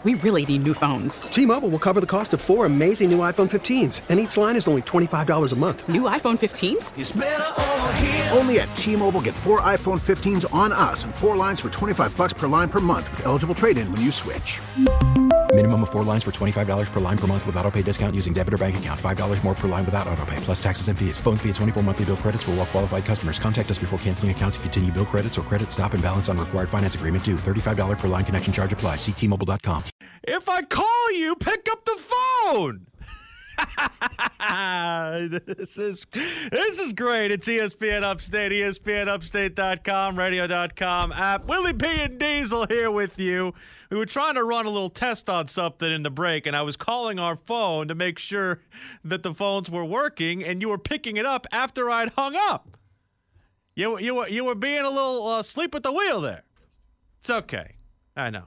We really need new phones. T-Mobile will cover the cost of 4 amazing new iPhone 15s, and each line is only $25 a month. New iPhone 15s? It's better over here. Only at T-Mobile, get 4 iPhone 15s on us and 4 lines for $25 per line per month with eligible trade-in when you switch. Minimum of 4 lines for $25 per line per month with autopay discount using debit or bank account. $5 more per line without autopay, plus taxes and fees. Phone fee at 24 monthly bill credits for well-qualified customers. Contact us before canceling account to continue bill credits or credit stop and balance on required finance agreement due. $35 per line connection charge applies. See T-Mobile.com. If I call you, pick up the phone. This is great. It's ESPN Upstate, ESPNUpstate.com, radio.com app. Willie P. and Diesel here with you. We were trying to run a little test on something in the break, and I was calling our phone to make sure that the phones were working, and you were picking it up after I'd hung up. You were being a little asleep at the wheel there. It's okay. I know.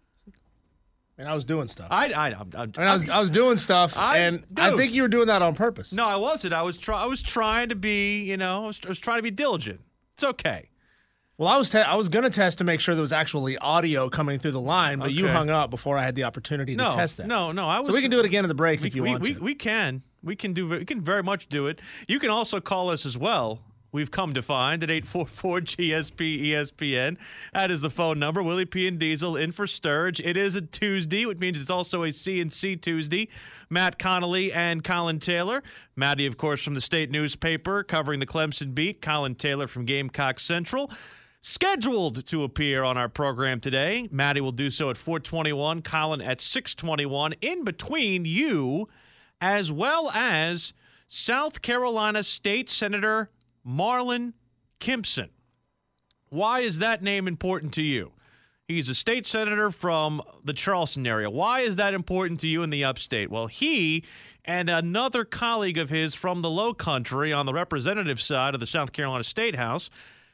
And I was doing stuff. I was doing stuff, and I think you were doing that on purpose. No, I wasn't. I was trying to be, I was trying to be diligent. It's okay. Well, I was going to test to make sure there was actually audio coming through the line, but you hung up before I had the opportunity to test that. No. So we can do it again in the break if you want to. We can. We can very much do it. You can also call us as well. We've come to find at 844-GSP-ESPN. That is the phone number. Willie P. and Diesel in for Sturge. It is a Tuesday, which means it's also a C&C Tuesday. Matt Connolly and Colin Taylor. Matty, of course, from the State newspaper covering the Clemson beat. Colin Taylor from Gamecock Central. Scheduled to appear on our program today. Matty will do so at 4:21. Colin at 6:21. In between you, as well as South Carolina State Senator Marlin Kimpson. Why is that name important to you? He's a state senator from the Charleston area. Why is that important to you in the upstate? Well, he and another colleague of his from the Low Country on the representative side of the South Carolina State House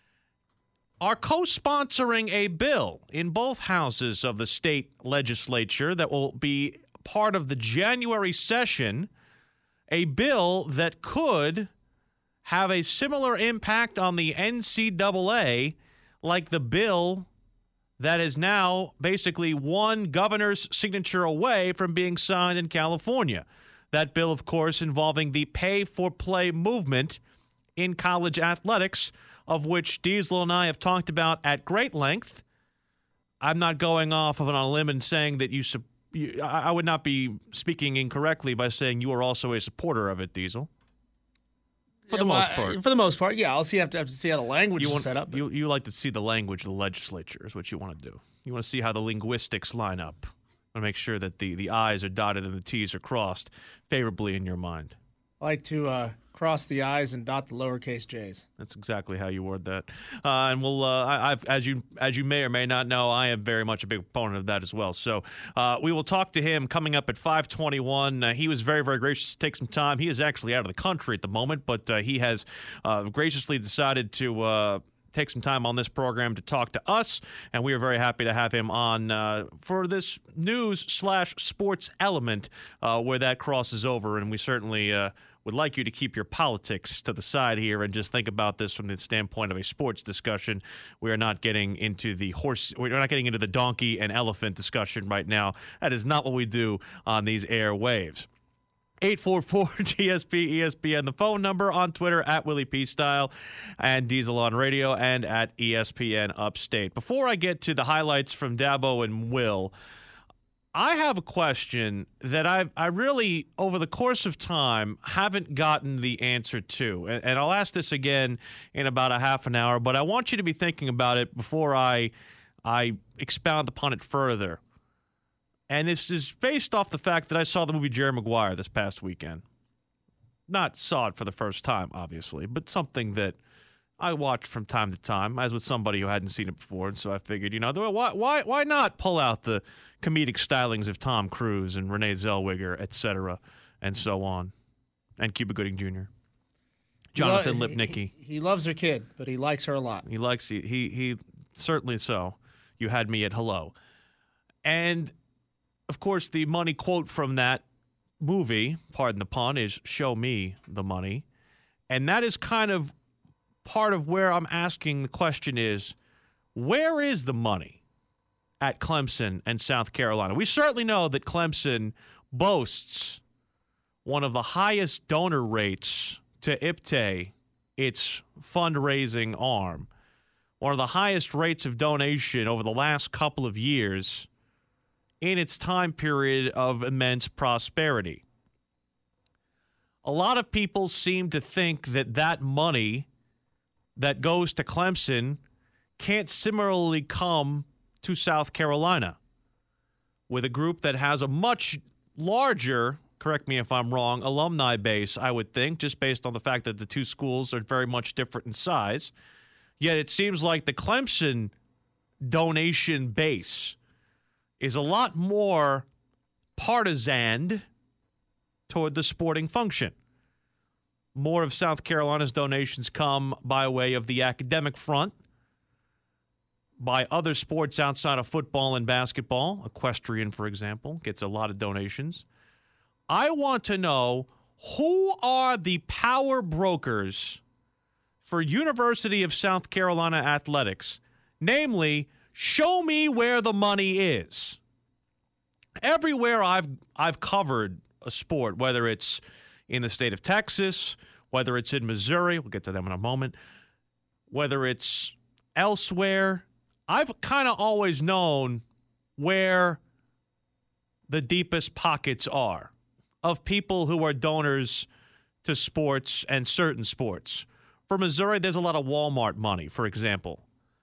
are co-sponsoring a bill in both houses of the state legislature that will be part of the January session, a bill that could have a similar impact on the NCAA like the bill that is now basically one governor's signature away from being signed in California. That bill, of course, involving the pay-for-play movement in college athletics, of which Diesel and I have talked about at great length. I'm not going off on a limb and saying that I would not be speaking incorrectly by saying you are also a supporter of it, Diesel. For the most part, yeah. I'll have to see how the language is set up. You like to see the language of the legislature is what you want to do. You want to see how the linguistics line up. You want to make sure that the I's are dotted and the T's are crossed favorably in your mind. I like to cross the I's and dot the lowercase J's. That's exactly how you word that. And we'll, as you may or may not know, I am very much a big proponent of that as well. So we will talk to him coming up at 5:21. He was very, very gracious to take some time. He is actually out of the country at the moment, but he has graciously decided to take some time on this program to talk to us, and we are very happy to have him on for this news/sports element where that crosses over, and we certainly would like you to keep your politics to the side here and just think about this from the standpoint of a sports discussion. We are not getting into the donkey and elephant discussion right now. That is not what we do on these airwaves. 844-GSP-ESPN, the phone number, on Twitter at Willie P. Style and Diesel on radio and at ESPN Upstate. Before I get to the highlights from Dabo and Will, I have a question that I really, over the course of time, haven't gotten the answer to. And I'll ask this again in about a half an hour, but I want you to be thinking about it before I expound upon it further. And this is based off the fact that I saw the movie Jerry Maguire this past weekend. Not saw it for the first time, obviously, but something that I watch from time to time, as with somebody who hadn't seen it before. And so I figured, why not pull out the comedic stylings of Tom Cruise and Renee Zellweger, et cetera, and so on, and Cuba Gooding Jr., Jonathan Lipnicki. He loves her kid, but he likes her a lot. He certainly so. You had me at hello. And, of course, the money quote from that movie, pardon the pun, is "Show me the money." And that is kind of part of where I'm asking the question is, where is the money at Clemson and South Carolina. We certainly know that Clemson boasts one of the highest donor rates to IPTAY, its fundraising arm, one of the highest rates of donation over the last couple of years in its time period of immense prosperity. A lot of people seem to think that that money that goes to Clemson can't similarly come to South Carolina, with a group that has a much larger, correct me if I'm wrong, alumni base, I would think, just based on the fact that the two schools are very much different in size. Yet it seems like the Clemson donation base is a lot more partisan toward the sporting function. More of South Carolina's donations come by way of the academic front, by other sports outside of football and basketball. Equestrian, for example, gets a lot of donations. I want to know, who are the power brokers for University of South Carolina athletics? Namely, show me where the money is. Everywhere I've covered a sport, whether it's in the state of Texas, whether it's in Missouri, we'll get to them in a moment, whether it's elsewhere, I've kind of always known where the deepest pockets are of people who are donors to sports and certain sports. For Missouri, there's a lot of Walmart money, for example.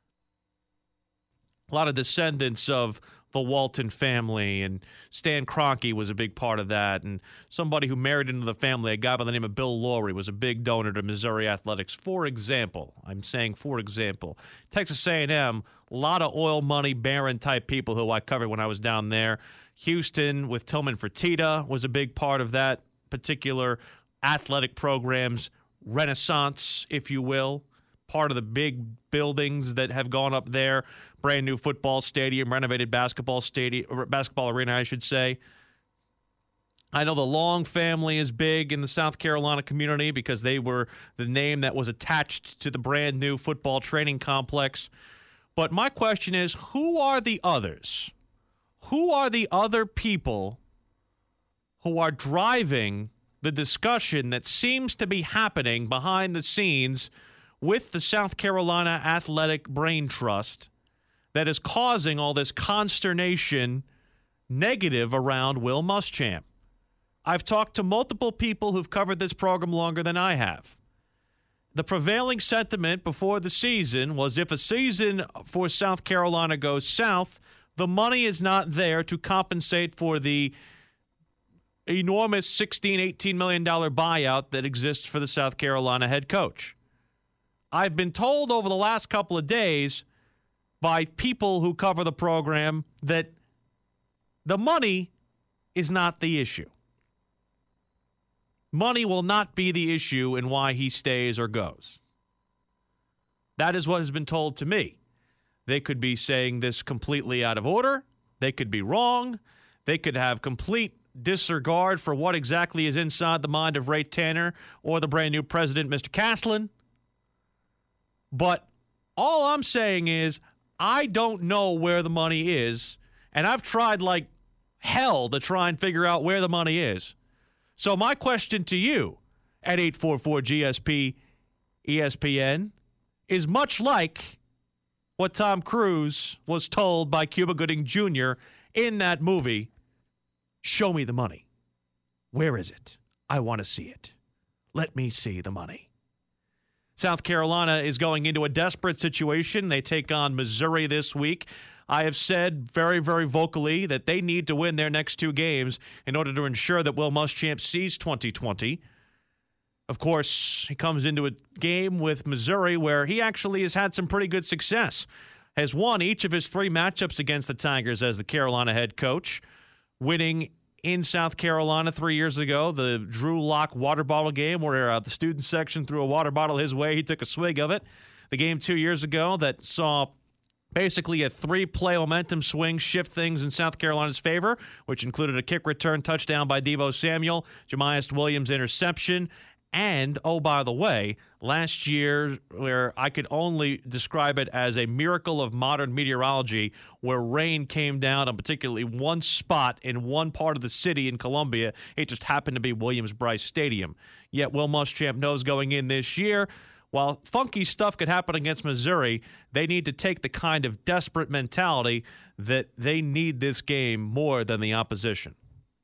A lot of descendants of the Walton family, and Stan Kroenke was a big part of that, and somebody who married into the family, a guy by the name of Bill Laurie, was a big donor to Missouri athletics. For example, I'm saying for example, Texas A&M, a lot of oil money baron type people who I covered when I was down there. Houston with Tillman Fertitta was a big part of that particular athletic program's renaissance, if you will. Part of the big buildings that have gone up there, brand new football stadium, renovated basketball arena, I should say. I know the Long family is big in the South Carolina community because they were the name that was attached to the brand new football training complex. But my question is, who are the others? Who are the other people who are driving the discussion that seems to be happening behind the scenes with the South Carolina Athletic Brain Trust that is causing all this consternation negative around Will Muschamp? I've talked to multiple people who've covered this program longer than I have. The prevailing sentiment before the season was, if a season for South Carolina goes south, the money is not there to compensate for the enormous $16, $18 million buyout that exists for the South Carolina head coach. I've been told over the last couple of days by people who cover the program that the money is not the issue. Money will not be the issue in why he stays or goes. That is what has been told to me. They could be saying this completely out of order. They could be wrong. They could have complete disregard for what exactly is inside the mind of Ray Tanner or the brand new president, Mr. Caslen. But all I'm saying is, I don't know where the money is, and I've tried like hell to try and figure out where the money is. So my question to you at 844-GSP-ESPN is much like what Tom Cruise was told by Cuba Gooding Jr. in that movie. Show me the money. Where is it? I want to see it. Let me see the money. South Carolina is going into a desperate situation. They take on Missouri this week. I have said very, very vocally that they need to win their next two games in order to ensure that Will Muschamp sees 2020. Of course, he comes into a game with Missouri where he actually has had some pretty good success. Has won each of his three matchups against the Tigers as the Carolina head coach, winning in South Carolina 3 years ago, the Drew Lock water bottle game where the student section threw a water bottle his way. He took a swig of it. The game 2 years ago that saw basically a three-play momentum swing shift things in South Carolina's favor, which included a kick return touchdown by Deebo Samuel, Jamias Williams interception, And, oh, by the way, last year, where I could only describe it as a miracle of modern meteorology, where rain came down on particularly one spot in one part of the city in Columbia, it just happened to be Williams-Brice Stadium. Yet Will Muschamp knows going in this year, while funky stuff could happen against Missouri, they need to take the kind of desperate mentality that they need this game more than the opposition.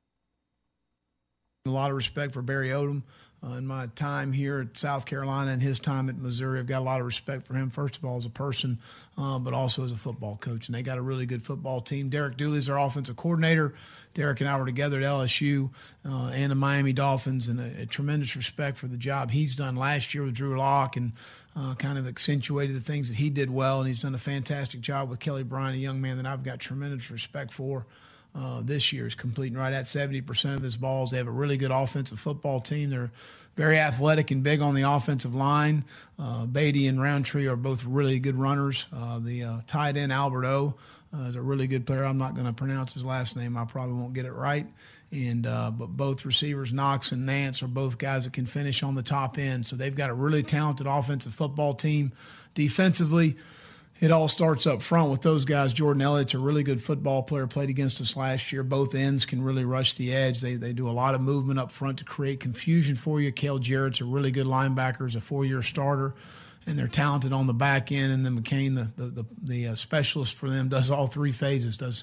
A lot of respect for Barry Odom. In my time here at South Carolina and his time at Missouri, I've got a lot of respect for him, first of all, as a person, but also as a football coach. And they got a really good football team. Derek Dooley's our offensive coordinator. Derek and I were together at LSU and the Miami Dolphins, and a tremendous respect for the job he's done last year with Drew Lock and kind of accentuated the things that he did well. And he's done a fantastic job with Kelly Bryant, a young man that I've got tremendous respect for. This year is completing right at 70% of his balls. They have a really good offensive football team. They're very athletic and big on the offensive line. Beatty and Roundtree are both really good runners. The tight end, Albert O, is a really good player. I'm not going to pronounce his last name. I probably won't get it right. And but both receivers, Knox and Nance, are both guys that can finish on the top end. So they've got a really talented offensive football team. Defensively, it all starts up front with those guys. Jordan Elliott's a really good football player, played against us last year. Both ends can really rush the edge. They do a lot of movement up front to create confusion for you. Cale Jarrett's a really good linebacker, is a 4-year starter, and they're talented on the back end. And then McCain, the specialist for them, does all three phases, does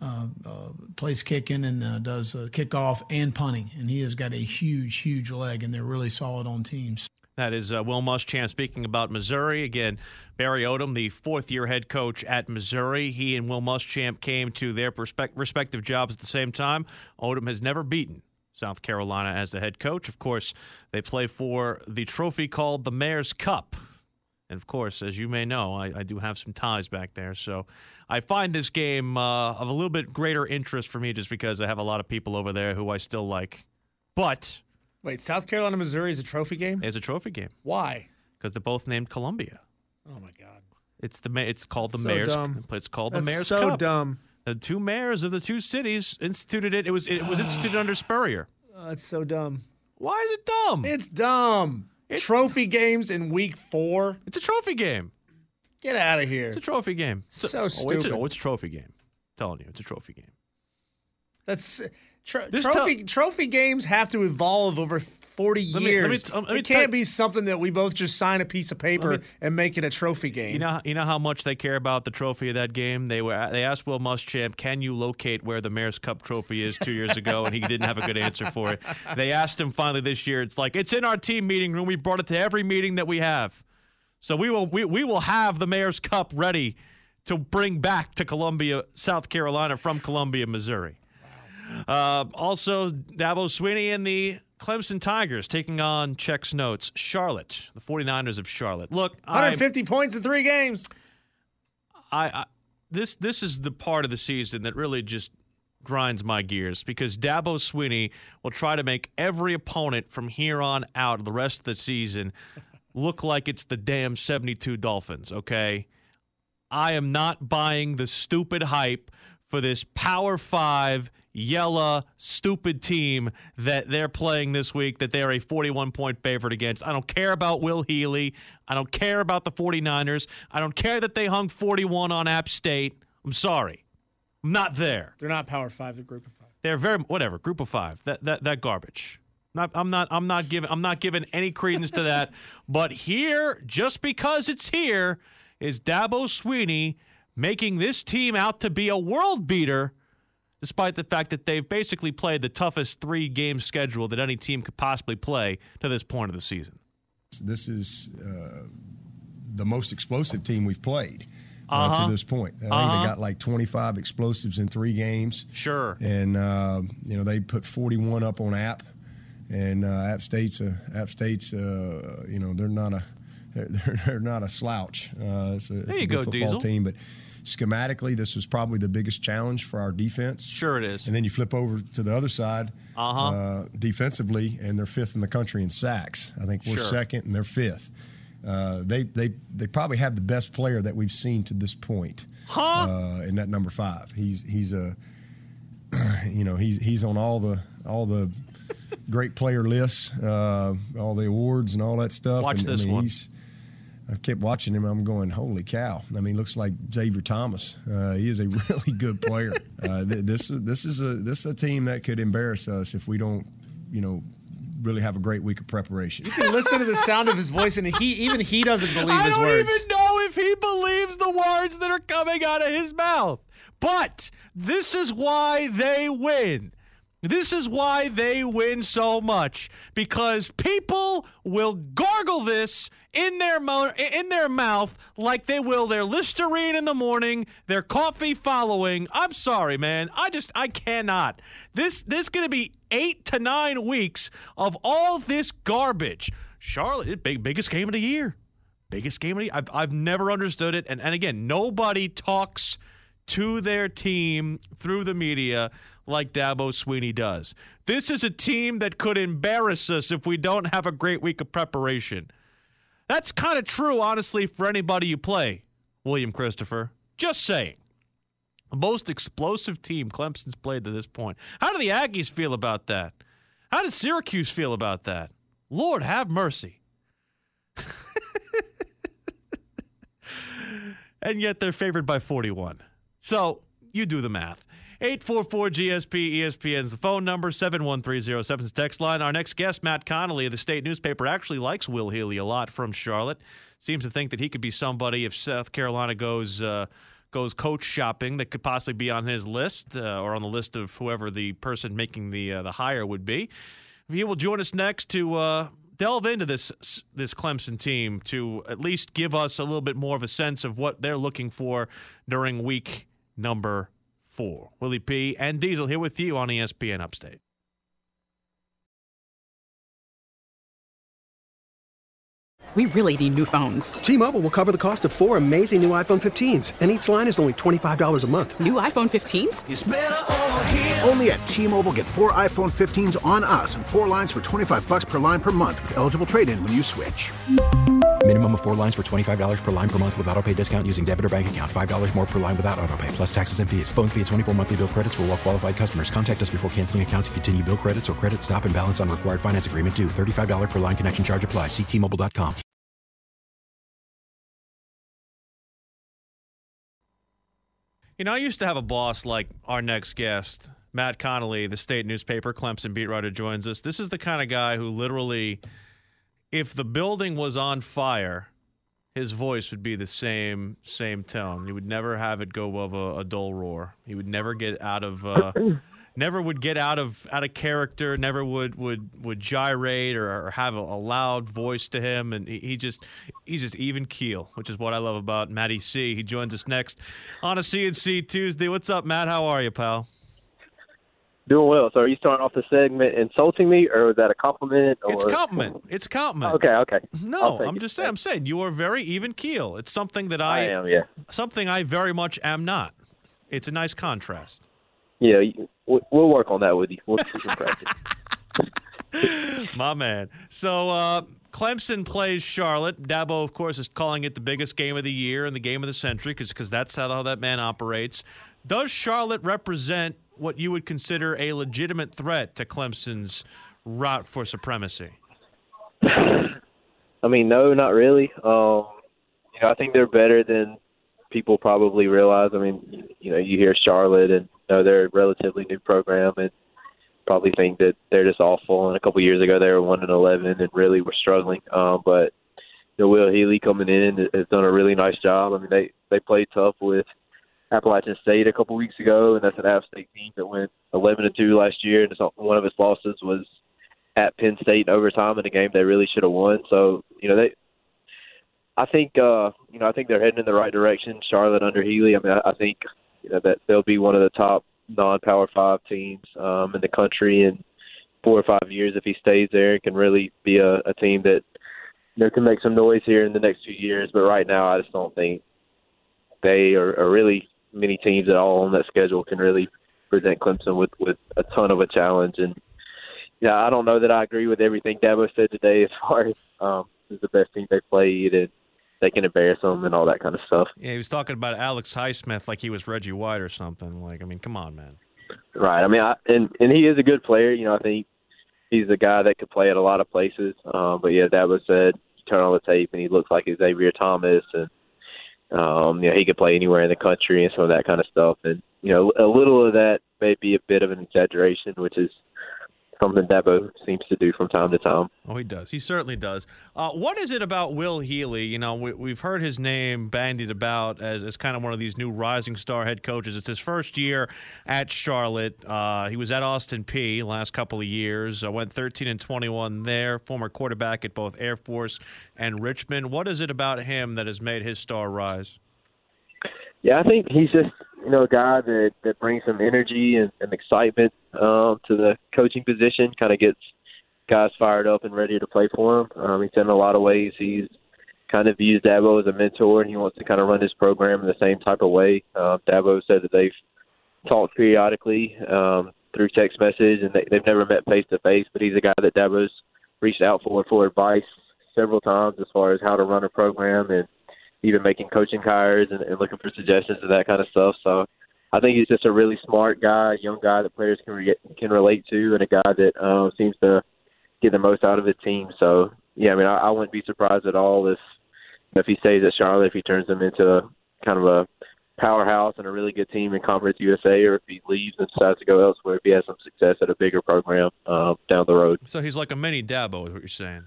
plays kicking and does kickoff and punting. And he has got a huge, huge leg, and they're really solid on teams. That is Will Muschamp speaking about Missouri. Again, Barry Odom, the fourth-year head coach at Missouri. He and Will Muschamp came to their respective jobs at the same time. Odom has never beaten South Carolina as the head coach. Of course, they play for the trophy called the Mayor's Cup. And, of course, as you may know, I do have some ties back there. So I find this game of a little bit greater interest for me just because I have a lot of people over there who I still like. But... Wait, South Carolina, Missouri is a trophy game? It's a trophy game. Why? Because they're both named Columbia. Oh my God! It's called the so Mayor's. Dumb. It's called That's the Mayor's so Cup. Dumb. The two mayors of the two cities instituted it. It was instituted under Spurrier. That's so dumb. Why is it dumb? It's dumb. Trophy games in week 4. It's a trophy game. Get out of here. It's a trophy game. So stupid. It's a trophy game. I'm telling you, it's a trophy game. That's trophy games have to evolve over 40 years. Let me it can't be something that we both just sign a piece of paper and make it a trophy game. You know how much they care about the trophy of that game? They asked Will Muschamp, can you locate where the Mayor's Cup trophy is 2 years ago, and he didn't have a good answer for it. They asked him finally this year. It's like, it's in our team meeting room. We brought it to every meeting that we have. So we will have the Mayor's Cup ready to bring back to Columbia, South Carolina from Columbia, Missouri. Also, Dabo Swinney and the Clemson Tigers taking on Check's Notes. Charlotte, the 49ers of Charlotte. Look, 150 points in 3 games. This is the part of the season that really just grinds my gears because Dabo Swinney will try to make every opponent from here on out the rest of the season look like it's the damn 72 Dolphins, okay? I am not buying the stupid hype for this Power 5 yellow, stupid team that they're playing this week that they're a 41-point favorite against. I don't care about Will Healy. I don't care about the 49ers. I don't care that they hung 41 on App State. I'm sorry. I'm not there. They're not Power 5, they're Group of 5. They're whatever, Group of 5. That garbage. I'm not giving any credence to that. But here, just because it's here, is Dabo Swinney making this team out to be a world beater, despite the fact that they've basically played the toughest 3-game schedule that any team could possibly play to this point of the season. This is the most explosive team we've played to this point. I think they got like 25 explosives in 3 games. Sure. And, they put 41 up on App. And App State's they're not a slouch. It's a good football Diesel. team, but schematically, this was probably the biggest challenge for our defense. Sure it is. And then you flip over to the other side defensively, and they're 5th in the country in sacks. I think we're 2nd, and they're 5th. They probably have the best player that we've seen to this point in that number 5. He's on all the great player lists, all the awards and all that stuff. Watch this one. I kept watching him. I'm going, holy cow! I mean, looks like Xavier Thomas. He is a really good player. This is a team that could embarrass us if we don't, really have a great week of preparation. You can listen to the sound of his voice, and he doesn't believe his words. I don't even know if he believes the words that are coming out of his mouth. But this is why they win. This is why they win so much, because people will gargle this in their mouth like they will their Listerine in the morning, their coffee following. I'm sorry, man. I cannot. This is going to be 8 to 9 weeks of all this garbage. Charlotte, biggest game of the year. Biggest game of the year. I've never understood it. And again, nobody talks to their team through the media like Dabo Swinney does. This is a team that could embarrass us if we don't have a great week of preparation. That's kind of true, honestly, for anybody you play, William Christopher. Just saying. The most explosive team Clemson's played to this point. How do the Aggies feel about that? How does Syracuse feel about that? Lord have mercy. And yet they're favored by 41. So you do the math. 844-GSP, ESPN's the phone number, 71307's text line. Our next guest, Matt Connolly of the State newspaper, actually likes Will Healy a lot from Charlotte. Seems to think that he could be somebody, if South Carolina goes coach shopping, that could possibly be on his list or on the list of whoever the person making the hire would be. He will join us next to delve into this Clemson team, to at least give us a little bit more of a sense of what they're looking for during week number 4. Willie P. and Diesel here with you on ESPN Upstate. We really need new phones. T-Mobile will cover the cost of 4 amazing new iPhone 15s, and each line is only $25 a month. New iPhone 15s? It's better over here. Only at T-Mobile, get 4 iPhone 15s on us and 4 lines for $25 per line per month with eligible trade-in when you switch. Minimum of 4 lines for $25 per line per month with autopay discount using debit or bank account. $5 more per line without autopay, plus taxes and fees. Phone fee at 24 monthly bill credits for well-qualified customers. Contact us before canceling account to continue bill credits or credit stop and balance on required finance agreement due. $35 per line connection charge applies. See T-Mobile.com. I used to have a boss like our next guest, Matt Connolly, the State newspaper, Clemson beat writer, joins us. This is the kind of guy who literally, if the building was on fire, his voice would be the same tone. He would never have it go above a dull roar. He would never get out of character. Never would gyrate or have a loud voice to him. And he's just even keel, which is what I love about Matty C. He joins us next on a CNC Tuesday. What's up, Matt? How are you, pal? Doing well. So are you starting off the segment insulting me, or is that a compliment? Or? It's compliment. It's compliment. Okay. No, I'm just saying. I'm saying you are very even keel. It's something that I am. Yeah. Something I very much am not. It's a nice contrast. Yeah, we'll work on that with you. We'll practice. My man. So Clemson plays Charlotte. Dabo, of course, is calling it the biggest game of the year and the game of the century because that's how that man operates. Does Charlotte represent what you would consider a legitimate threat to Clemson's route for supremacy? I mean, no, not really. I think they're better than people probably realize. I mean, you hear Charlotte and they're a relatively new program and probably think that they're just awful. And a couple of years ago, they were 1-11 and really were struggling. But Will Healy coming in has done a really nice job. I mean, they played tough with Appalachian State a couple weeks ago, and that's an App State team that went 11-2 last year, and one of its losses was at Penn State in overtime in a game they really should have won. So, I think they're heading in the right direction. Charlotte under Healy, I mean, I think that they'll be one of the top non-Power 5 teams in the country in 4 or 5 years if he stays there. It can really be a team that can make some noise here in the next few years. But right now, I just don't think they are really many teams at all on that schedule can really present Clemson with a ton of a challenge. And I don't know that I agree with everything Dabo said today as far as it's the best team they played and they can embarrass them and all that kind of stuff. Yeah, he was talking about Alex Highsmith like he was Reggie White or something. Like, I mean, come on, man. Right. I mean, and he is a good player. I think he's a guy that could play at a lot of places. But yeah, Dabo said you turn on the tape and he looks like Xavier Thomas, and he could play anywhere in the country and some of that kind of stuff. And a little of that may be a bit of an exaggeration, which is something Dabo seems to do from time to time. Oh, he does. He certainly does. What is it about Will Healy? We've heard his name bandied about as kind of one of these new rising star head coaches. It's his first year at Charlotte. He was at Austin Peay last couple of years. Went 13-21 there. Former quarterback at both Air Force and Richmond. What is it about him that has made his star rise? Yeah, I think he's just a guy that brings some energy and excitement to the coaching position, kind of gets guys fired up and ready to play for him. He's in a lot of ways. He's kind of views Dabo as a mentor, and he wants to kind of run his program in the same type of way. Dabo said that they've talked periodically through text message, and they've never met face-to-face, but he's a guy that Dabo's reached out for advice several times as far as how to run a program and even making coaching hires and looking for suggestions and that kind of stuff. So I think he's just a really smart guy, a young guy that players can relate to, and a guy that seems to get the most out of his team. So, yeah, I wouldn't be surprised at all if he stays at Charlotte, if he turns them into kind of a powerhouse and a really good team in Conference USA, or if he leaves and decides to go elsewhere, if he has some success at a bigger program down the road. So he's like a mini Dabo is what you're saying.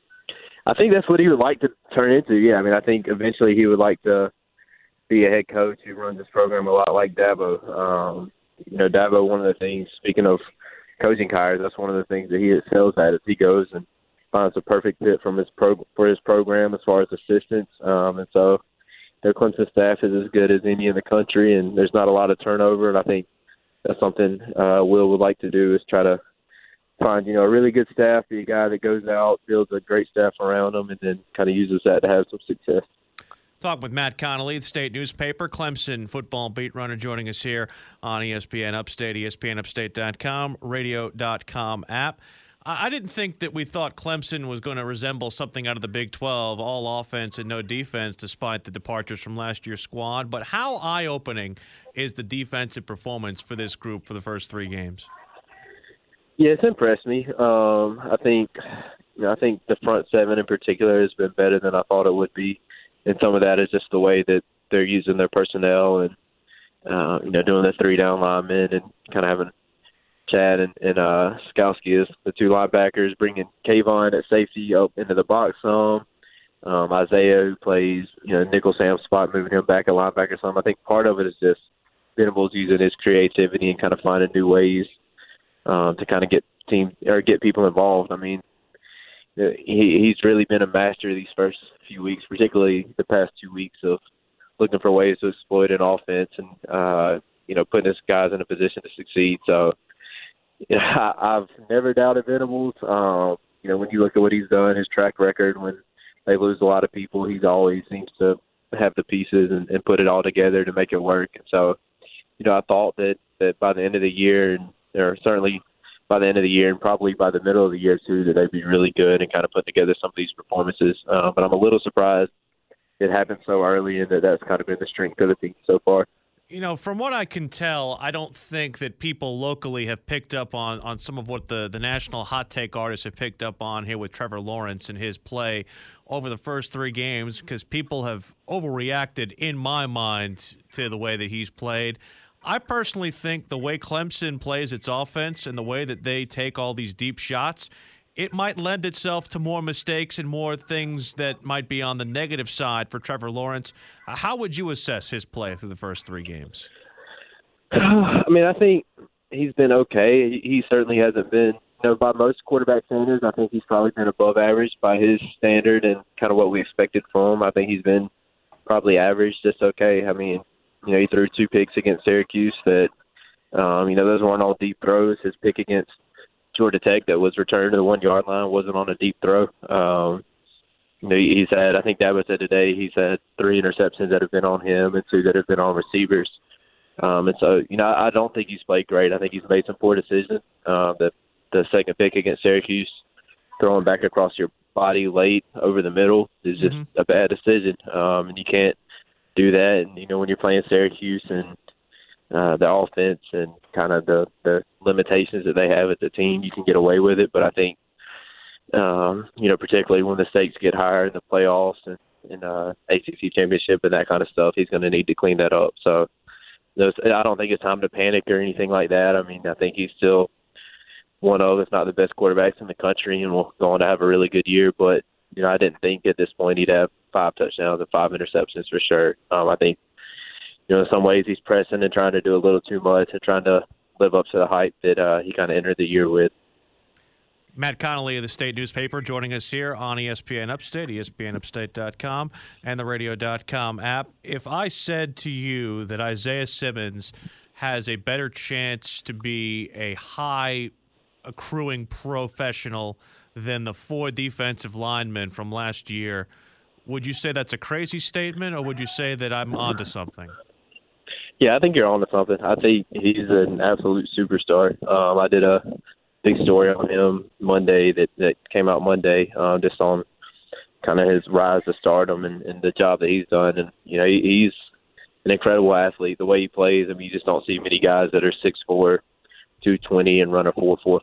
I think that's what he would like to turn into, yeah. I think eventually he would like to be a head coach who runs his program a lot like Dabo. Dabo, one of the things, speaking of coaching hires, that's one of the things that he excels at is he goes and finds a perfect fit for his program as far as assistants. And so their Clemson staff is as good as any in the country, and there's not a lot of turnover. And I think that's something Will would like to do, is try to find, a really good staff, be a guy that goes out, builds a great staff around him, and then kind of uses that to have some success. Talk with Matt Connolly, the state newspaper, Clemson football beat runner, joining us here on ESPN Upstate, ESPNUpstate.com, radio.com app. I didn't think that we thought Clemson was going to resemble something out of the Big 12, all offense and no defense, despite the departures from last year's squad. But how eye-opening is the defensive performance for this group for the first three games? Yeah, it's impressed me. I think the front seven in particular has been better than I thought it would be, and some of that is just the way that they're using their personnel and doing the three down linemen and kind of having Chad and Skowski as the two linebackers, bringing Kayvon at safety up into the box some. Isaiah, who plays nickel Sam spot, moving him back at linebacker some. I think part of it is just Venables using his creativity and kind of finding new ways to kind of get people involved. He's really been a master these first few weeks, particularly the past 2 weeks, of looking for ways to exploit an offense and putting his guys in a position to succeed. So I've never doubted Venables. When you look at what he's done, his track record, when they lose a lot of people, he always seems to have the pieces and put it all together to make it work. And so, I thought that by the end of the year, or certainly by the end of the year and probably by the middle of the year too, that they'd be really good and kind of put together some of these performances. But I'm a little surprised it happened so early, and that's kind of been the strength of the team so far. From what I can tell, I don't think that people locally have picked up on some of what the national hot take artists have picked up on here with Trevor Lawrence and his play over the first three games, because people have overreacted, in my mind, to the way that he's played. I personally think the way Clemson plays its offense and the way that they take all these deep shots, it might lend itself to more mistakes and more things that might be on the negative side for Trevor Lawrence. How would you assess his play through the first three games? I think he's been okay. He certainly hasn't been, by most quarterback standards, I think he's probably been above average by his standard and kind of what we expected from him. I think he's been probably average, just okay. He threw 2 picks against Syracuse that, those weren't all deep throws. His pick against Georgia Tech that was returned to the 1 yard line wasn't on a deep throw. He's had, I think Dabo said today, he's had 3 interceptions that have been on him and 2 that have been on receivers. And so, I don't think he's played great. I think he's made some poor decisions. The second pick against Syracuse, throwing back across your body late over the middle, is just a bad decision. And you can't do that. And, when you're playing Syracuse and the offense and kind of the limitations that they have as a team, you can get away with it. But I think, particularly when the stakes get higher in the playoffs and ACC championship and that kind of stuff, he's going to need to clean that up. So I don't think it's time to panic or anything like that. I mean, I think he's still one of, if not the best quarterbacks in the country, and will go on to have a really good year. But, I didn't think at this point he'd have 5 touchdowns and 5 interceptions for sure. I think, in some ways he's pressing and trying to do a little too much and trying to live up to the hype that he kind of entered the year with. Matt Connolly of the State Newspaper joining us here on ESPN Upstate, ESPNUpstate.com, and the radio.com app. If I said to you that Isaiah Simmons has a better chance to be a high accruing professional than the 4 defensive linemen from last year, would you say that's a crazy statement, or would you say that I'm onto something? Yeah, I think you're onto something. I think he's an absolute superstar. I did a big story on him Monday that came out Monday, just on kind of his rise to stardom and the job that he's done. And, he's an incredible athlete. The way he plays, I mean, you just don't see many guys that are 6'4", 220 and run a 4.40,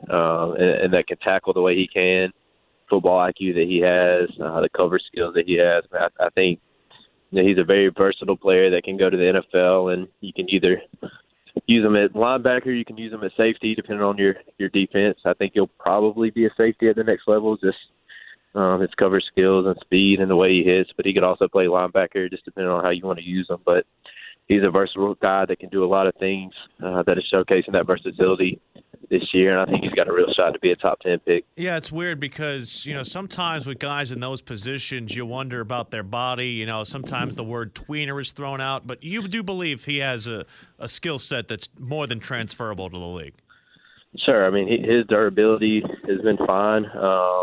and that can tackle the way he can, football IQ that he has, the cover skills that he has. I think he's a very versatile player that can go to the NFL, and you can either use him at linebacker, you can use him at safety, depending on your defense. I think he'll probably be a safety at the next level, just his cover skills and speed and the way he hits. But he could also play linebacker, just depending on how you want to use him. But he's a versatile guy that can do a lot of things that is showcasing that versatility this year, and I think he's got a real shot to be a top 10 pick. Yeah, it's weird because, sometimes with guys in those positions, you wonder about their body. Sometimes the word tweener is thrown out, but you do believe he has a skill set that's more than transferable to the league. Sure. I mean, his durability has been fine. I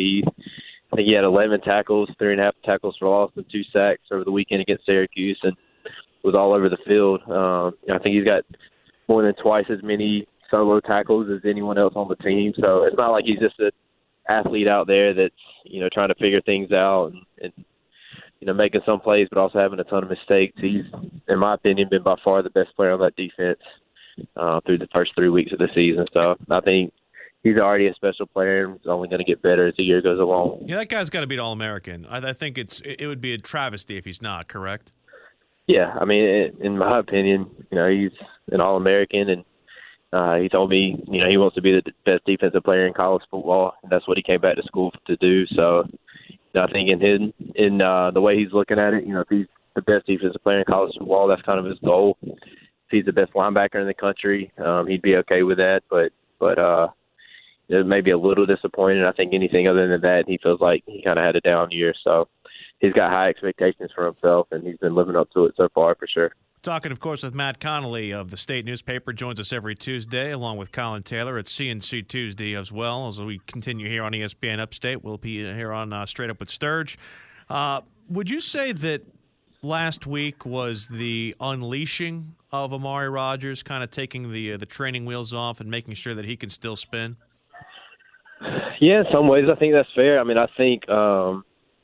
think he had 11 tackles, 3.5 tackles for loss, and 2 sacks over the weekend against Syracuse, and was all over the field. I think he's got more than twice as many solo tackles as anyone else on the team. So it's not like he's just an athlete out there that's, trying to figure things out and making some plays, but also having a ton of mistakes. He's, in my opinion, been by far the best player on that defense through the first 3 weeks of the season. So I think he's already a special player and he's only going to get better as the year goes along. Yeah, that guy's got to be an All-American. I think it would be a travesty if he's not, correct? Yeah, I mean, in my opinion, he's an All-American, and he told me, he wants to be the best defensive player in college football. And that's what he came back to school to do. So, I think in the way he's looking at it, if he's the best defensive player in college football, that's kind of his goal. If he's the best linebacker in the country, he'd be okay with that. But it may be a little disappointing. I think anything other than that, he feels like he kind of had a down year. So he's got high expectations for himself, and he's been living up to it so far for sure. Talking, of course, with Matt Connolly of the State Newspaper, joins us every Tuesday, along with Colin Taylor at CNC Tuesday as well. As we continue here on ESPN Upstate, we'll be here on Straight Up with Sturge. Would you say that last week was the unleashing of Amari Rodgers, kind of taking the training wheels off and making sure that he can still spin? Yeah, in some ways, I think that's fair. I mean, I think, I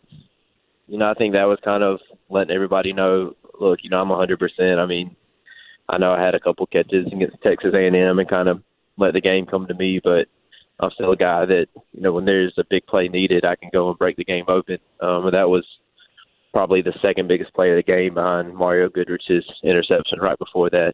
think that was kind of letting everybody know, look, I'm 100%. I mean, I know I had a couple catches against Texas A&M and kind of let the game come to me, but I'm still a guy that, when there's a big play needed, I can go and break the game open. And that was probably the second biggest play of the game behind Mario Goodrich's interception right before that.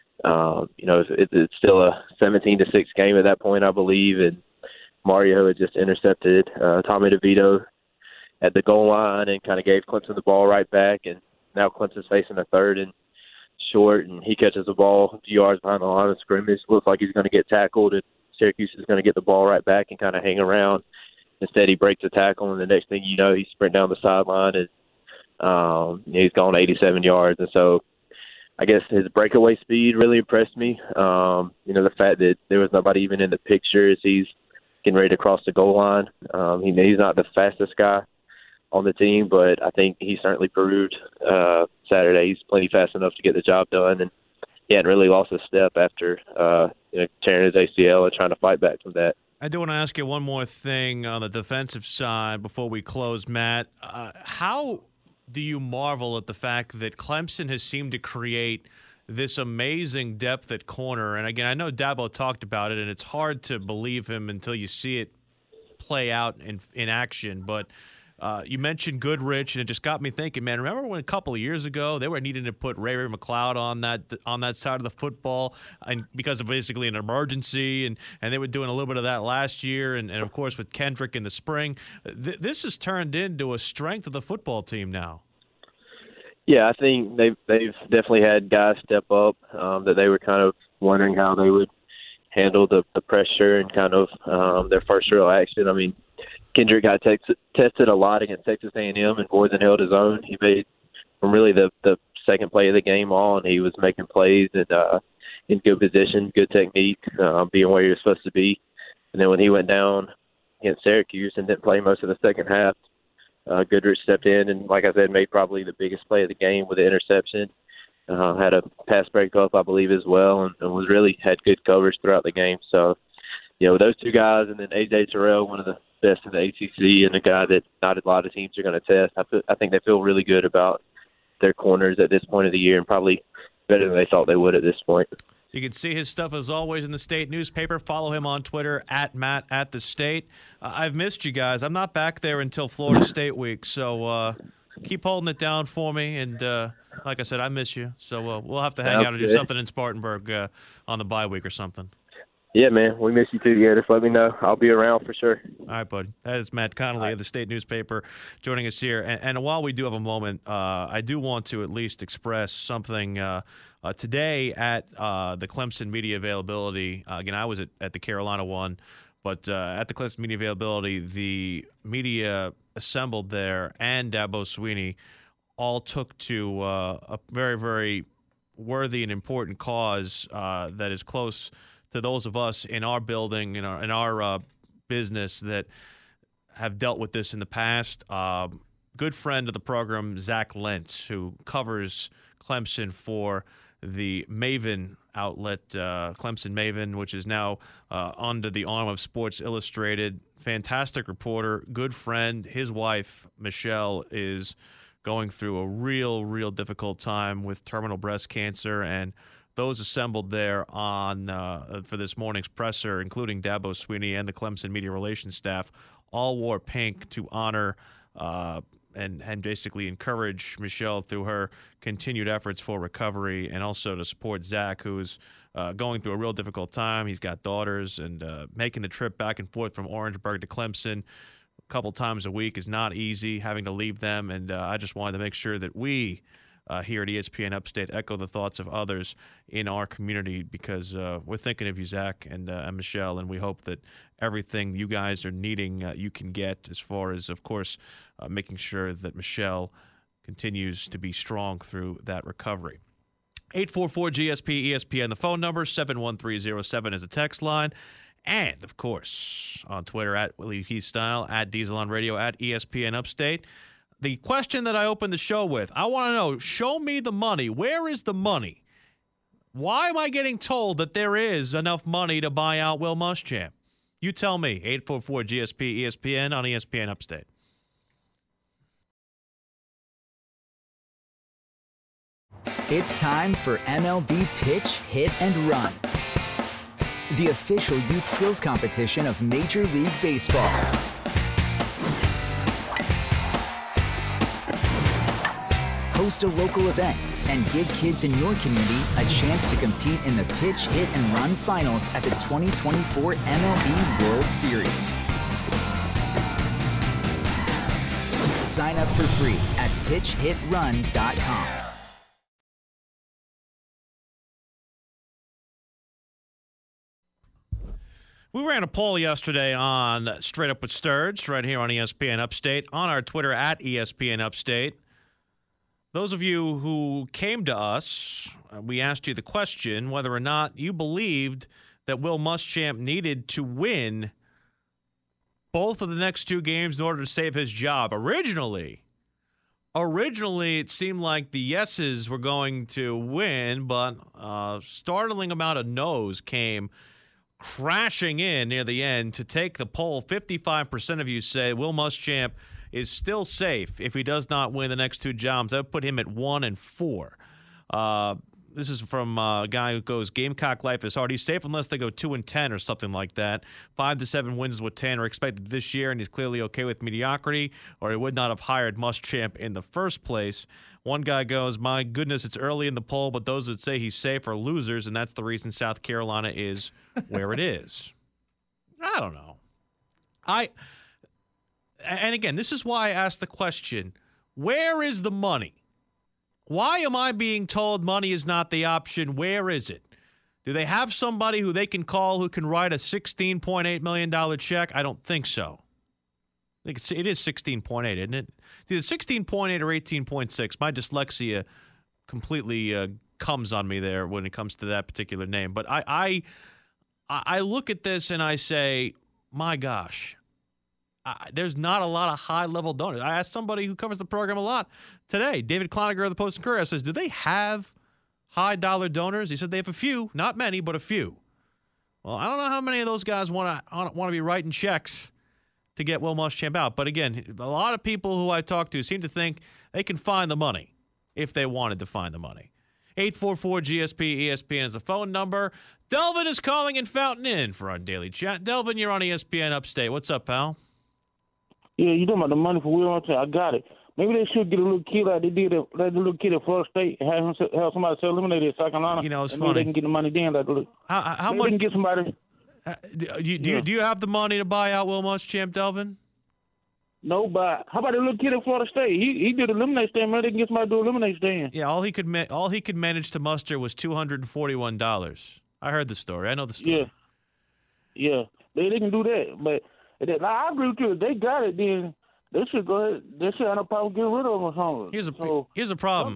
It's still a 17-6 game at that point, I believe, and Mario had just intercepted Tommy DeVito at the goal line and kind of gave Clemson the ball right back, and now Clemson's facing a 3rd and short, and he catches the ball a few yards behind the line of scrimmage. Looks like he's going to get tackled, and Syracuse is going to get the ball right back and kind of hang around. Instead, he breaks a tackle, and the next thing you know, he's sprinting down the sideline, and he's gone 87 yards. And so I guess his breakaway speed really impressed me. The fact that there was nobody even in the picture as he's getting ready to cross the goal line. He's not the fastest guy on the team, but I think he certainly proved Saturday he's plenty fast enough to get the job done, and he hadn't really lost a step after tearing his ACL and trying to fight back from that. I do want to ask you one more thing on the defensive side before we close, Matt. How do you marvel at the fact that Clemson has seemed to create this amazing depth at corner. And again, I know Dabo talked about it, and it's hard to believe him until you see it play out in action. But you mentioned Goodrich, and it just got me thinking, man, remember when a couple of years ago they were needing to put Ray McLeod on that side of the football and because of basically an emergency, and they were doing a little bit of that last year, and of course with Kendrick in the spring. This has turned into a strength of the football team now. Yeah, I think they've definitely had guys step up that they were kind of wondering how they would handle the pressure and kind of their first real action. I mean, Kendrick got tested a lot against Texas A&M and more than held his own. He made from really the second play of the game on, he was making plays and in good position, good technique, being where he was supposed to be. And then when he went down against Syracuse and didn't play most of the second half, Goodrich stepped in and, like I said, made probably the biggest play of the game with the interception. Had a pass breakup, I believe, as well, and was really had good coverage throughout the game. So, those two guys, and then A.J. Terrell, one of the best in the ACC, and a guy that not a lot of teams are going to test. I think they feel really good about their corners at this point of the year, and probably better than they thought they would at this point. You can see his stuff, as always, in the State newspaper. Follow him on Twitter, @Matt@the_State. I've missed you guys. I'm not back there until Florida State week, so keep holding it down for me. And like I said, I miss you. So we'll have to hang out and do something in Spartanburg on the bye week or something. Yeah, man. We miss you too. Yeah, just let me know. I'll be around for sure. All right, bud. That is Matt Connolly of the State newspaper joining us here. And while we do have a moment, I do want to at least express something today at the Clemson media availability. Again, I was at the Carolina one, but at the Clemson media availability, the media assembled there and Dabo Swinney all took to a very, very worthy and important cause that is close to those of us in our building, in our business that have dealt with this in the past. Good friend of the program, Zach Lentz, who covers Clemson for the Maven outlet, Clemson Maven, which is now under the arm of Sports Illustrated. Fantastic reporter, good friend. His wife, Michelle, is going through a real difficult time with terminal breast cancer, and those assembled there on for this morning's presser, including Dabo Swinney and the Clemson media relations staff, all wore pink to honor and basically encourage Michelle through her continued efforts for recovery, and also to support Zach, who is going through a real difficult time. He's got daughters, and making the trip back and forth from Orangeburg to Clemson a couple times a week is not easy, having to leave them. And I just wanted to make sure that we here at ESPN Upstate echo the thoughts of others in our community, because we're thinking of you, Zach and Michelle, and we hope that everything you guys are needing you can get, as far as, of course, making sure that Michelle continues to be strong through that recovery. 844-GSP-ESPN, the phone number, 71307 is the text line. And, of course, on Twitter, @Willie Heath Style, @Diesel on Radio, @ESPN Upstate. The question that I opened the show with, I want to know, show me the money. Where is the money? Why am I getting told that there is enough money to buy out Will Muschamp? You tell me. 844-GSP-ESPN on ESPN Upstate. It's time for MLB Pitch, Hit, and Run, the official youth skills competition of Major League Baseball. Host a local event and give kids in your community a chance to compete in the Pitch, Hit, and Run finals at the 2024 MLB World Series. Sign up for free at pitchhitrun.com. We ran a poll yesterday on Straight Up with Sturge right here on ESPN Upstate, on our Twitter @ESPN Upstate. Those of you who came to us, we asked you the question whether or not you believed that Will Muschamp needed to win both of the next two games in order to save his job. Originally, it seemed like the yeses were going to win, but a startling amount of no's came crashing in near the end to take the poll. 55% of you say Will Muschamp is still safe if he does not win the next two jobs. That would put him at 1-4. This is from a guy who goes, Gamecock life is hard. He's safe unless they go 2-10 or something like that. 5 to 7 wins is what Tanner expected this year, and he's clearly okay with mediocrity, or he would not have hired Muschamp in the first place. One guy goes, my goodness, it's early in the poll, but those that say he's safe are losers, and that's the reason South Carolina is where it is. I don't know. And again, this is why I asked the question, where is the money? Why am I being told money is not the option? Where is it? Do they have somebody who they can call who can write a $16.8 million check? I don't think so. I think it is 16.8, isn't it? It's either 16.8 or 18.6. My dyslexia completely comes on me there when it comes to that particular name. But I look at this and I say, my gosh, there's not a lot of high-level donors. I asked somebody who covers the program a lot today, David Cloninger of the Post and Courier, says, do they have high-dollar donors? He said they have a few, not many, but a few. Well, I don't know how many of those guys want to be writing checks to get Will Muschamp out. But again, a lot of people who I talk to seem to think they can find the money if they wanted to find the money. 844-GSP-ESPN is the phone number. Delvin is calling in Fountain Inn for our daily chat. Delvin, you're on ESPN Upstate. What's up, pal? Yeah, you talking about the money for Will Muschamp? I got it. Maybe they should get a little kid like they did the little kid at Florida State and have somebody sell eliminated at South Carolina. You know, it's and funny. Maybe they can get the money then. How much? They can get somebody. Do you have the money to buy out Will Muschamp, Delvin? No, but how about the little kid at Florida State? He did eliminate stand. Maybe they can get somebody to do eliminate stand. Yeah, all he could manage to muster was $241. I heard the story. I know the story. Yeah. They can do that, but I agree with you. If they got it, then they should go ahead. They should have no problem getting rid of him or something. Here's a problem.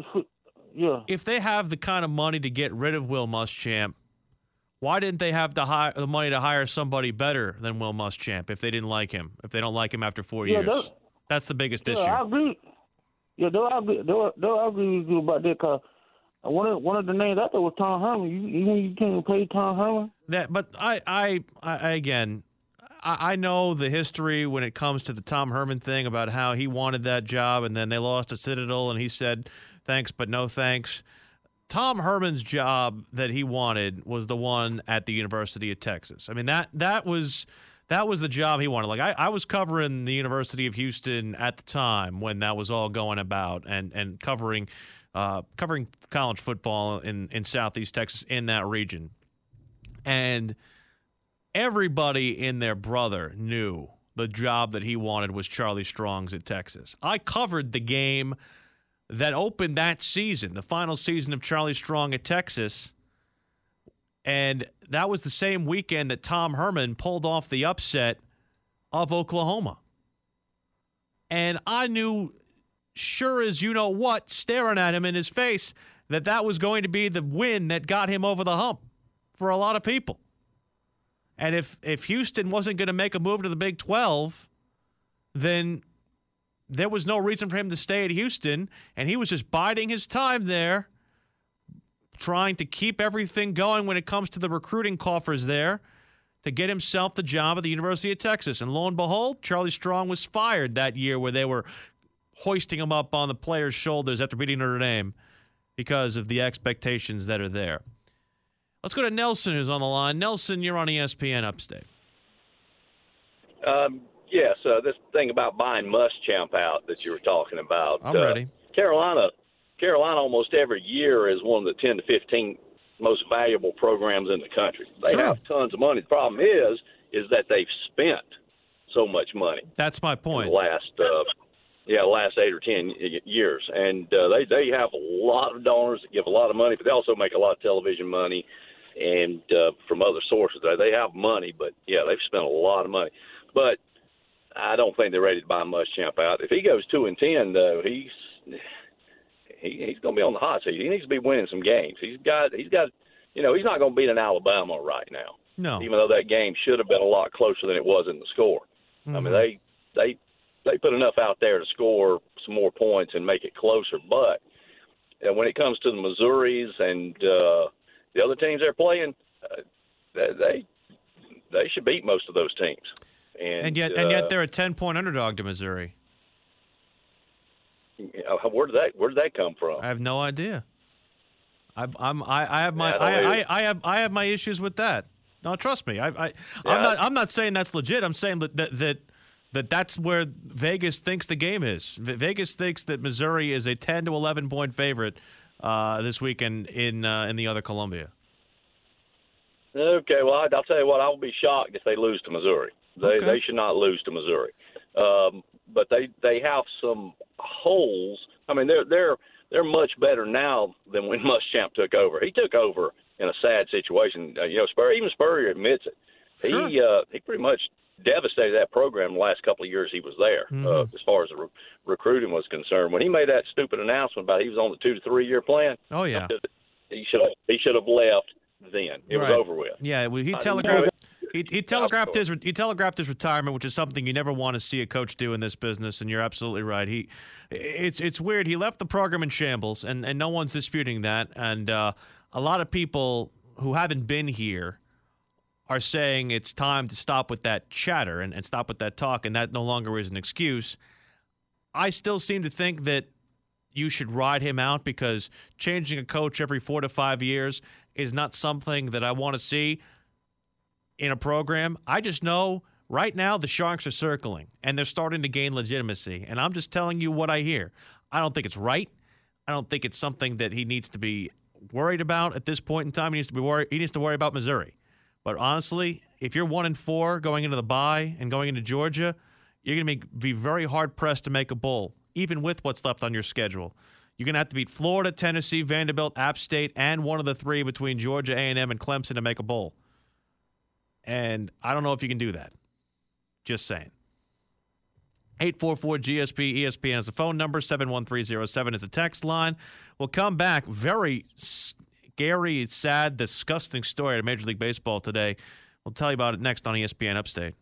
Yeah. If they have the kind of money to get rid of Will Muschamp, why didn't they have the money to hire somebody better than Will Muschamp if they didn't like him? If they don't like him after 4 years, that's the biggest issue. I agree. Yeah, they'll agree with you about that. Cause one of the names out there was Tom Herman. You can't pay Tom Herman. But I again, I know the history when it comes to the Tom Herman thing about how he wanted that job and then they lost to Citadel and he said thanks but no thanks. Tom Herman's job that he wanted was the one at the University of Texas. I mean, that was the job he wanted. Like I was covering the University of Houston at the time when that was all going about and covering college football in Southeast Texas in that region. And everybody and their brother knew the job that he wanted was Charlie Strong's at Texas. I covered the game that opened that season, the final season of Charlie Strong at Texas, and that was the same weekend that Tom Herman pulled off the upset of Oklahoma. And I knew, sure as you know what, staring at him in his face, that was going to be the win that got him over the hump for a lot of people. And if Houston wasn't going to make a move to the Big 12, then there was no reason for him to stay at Houston, and he was just biding his time there, trying to keep everything going when it comes to the recruiting coffers there to get himself the job at the University of Texas. And lo and behold, Charlie Strong was fired that year where they were hoisting him up on the players' shoulders after beating Notre Dame because of the expectations that are there. Let's go to Nelson, who's on the line. Nelson, you're on ESPN Upstate. Yes, this thing about buying Muschamp out that you were talking about. I'm ready. Carolina almost every year is one of the 10 to 15 most valuable programs in the country. They have tons of money. The problem is that they've spent so much money. That's my point. In the last 8 or 10 years. And they have a lot of donors that give a lot of money, but they also make a lot of television money and from other sources. They have money, but, yeah, they've spent a lot of money. But I don't think they're ready to buy Muschamp out. If he goes 2-10, though, he's going to be on the hot seat. He needs to be winning some games. He's got. He's not going to beat an Alabama right now. No, even though that game should have been a lot closer than it was in the score. Mm-hmm. I mean, they put enough out there to score some more points and make it closer. But when it comes to the Missouris and the other teams they're playing, they should beat most of those teams. And yet they're a 10-point underdog to Missouri. Where did that come from? I have no idea. I have my issues with that. No, trust me. I'm not saying that's legit. I'm saying that's where Vegas thinks the game is. Vegas thinks that Missouri is a 10 to 11 point favorite this weekend in the other Columbia. Okay, well, I'll tell you what. I will be shocked if they lose to Missouri. They should not lose to Missouri. But they have some holes. I mean, they're much better now than when Muschamp took over. He took over in a sad situation. Even Spurrier admits it. Sure. He pretty much devastated that program the last couple of years he was there, as far as the recruiting was concerned. When he made that stupid announcement about he was on the 2 to 3 year plan, he should have left then. It was over with. Yeah, well, he telegraphed his retirement, which is something you never want to see a coach do in this business. And you're absolutely right. It's weird. He left the program in shambles, and no one's disputing that. And a lot of people who haven't been here are saying it's time to stop with that chatter and stop with that talk, and that no longer is an excuse. I still seem to think that you should ride him out because changing a coach every 4 to 5 years is not something that I want to see in a program. I just know right now the Sharks are circling, and they're starting to gain legitimacy, and I'm just telling you what I hear. I don't think it's right. I don't think it's something that he needs to be worried about at this point in time. He needs to worry about Missouri. But honestly, if you're 1-4 going into the bye and going into Georgia, you're going to be very hard-pressed to make a bowl, even with what's left on your schedule. You're going to have to beat Florida, Tennessee, Vanderbilt, App State, and one of the three between Georgia, A&M, and Clemson to make a bowl. And I don't know if you can do that. Just saying. 844-GSP, ESPN is the phone number. 71307 is the text line. We'll come back. Very scary, sad, disgusting story at Major League Baseball today. We'll tell you about it next on ESPN Upstate.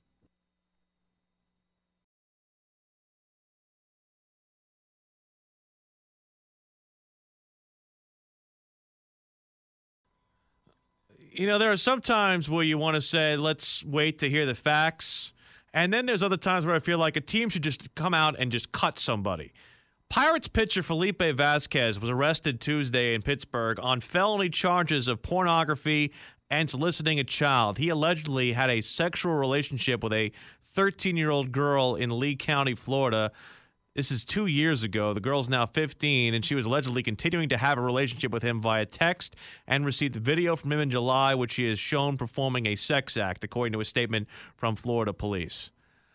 There are some times where you want to say, let's wait to hear the facts. And then there's other times where I feel like a team should just come out and just cut somebody. Pirates pitcher Felipe Vasquez was arrested Tuesday in Pittsburgh on felony charges of pornography and soliciting a child. He allegedly had a sexual relationship with a 13-year-old girl in Lee County, Florida. This is 2 years ago. The girl's now 15, and she was allegedly continuing to have a relationship with him via text and received video from him in July, which he is shown performing a sex act, according to a statement from Florida police.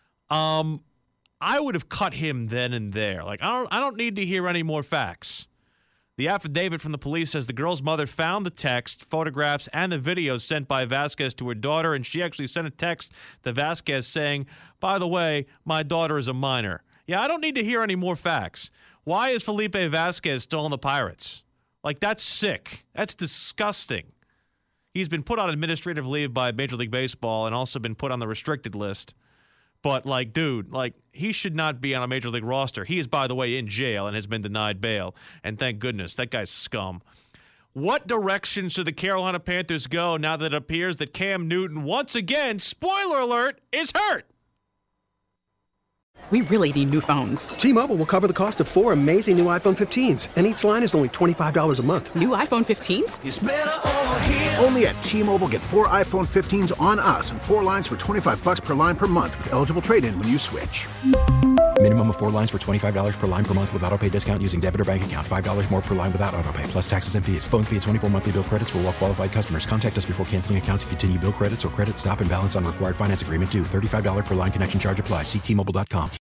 I would have cut him then and there. I don't need to hear any more facts. The affidavit from the police says the girl's mother found the text, photographs, and the videos sent by Vasquez to her daughter, and she actually sent a text to Vasquez saying, by the way, my daughter is a minor. Yeah, I don't need to hear any more facts. Why is Felipe Vasquez still on the Pirates? That's sick. That's disgusting. He's been put on administrative leave by Major League Baseball and also been put on the restricted list. But, dude, he should not be on a Major League roster. He is, by the way, in jail and has been denied bail. And thank goodness, that guy's scum. What direction should the Carolina Panthers go now that it appears that Cam Newton, once again, spoiler alert, is hurt? We really need new phones. T-Mobile will cover the cost of 4 amazing new iPhone 15s, and each line is only $25 a month. New iPhone 15s? It's better over here. Only at T-Mobile, get 4 iPhone 15s on us and 4 lines for $25 per line per month with eligible trade-in when you switch. Minimum of 4 lines for $25 per line per month with autopay discount using debit or bank account. $5 more per line without autopay, plus taxes and fees. Phone fee at 24 monthly bill credits for well-qualified customers. Contact us before canceling account to continue bill credits or credit stop and balance on required finance agreement due. $35 per line connection charge applies. See T-Mobile.com.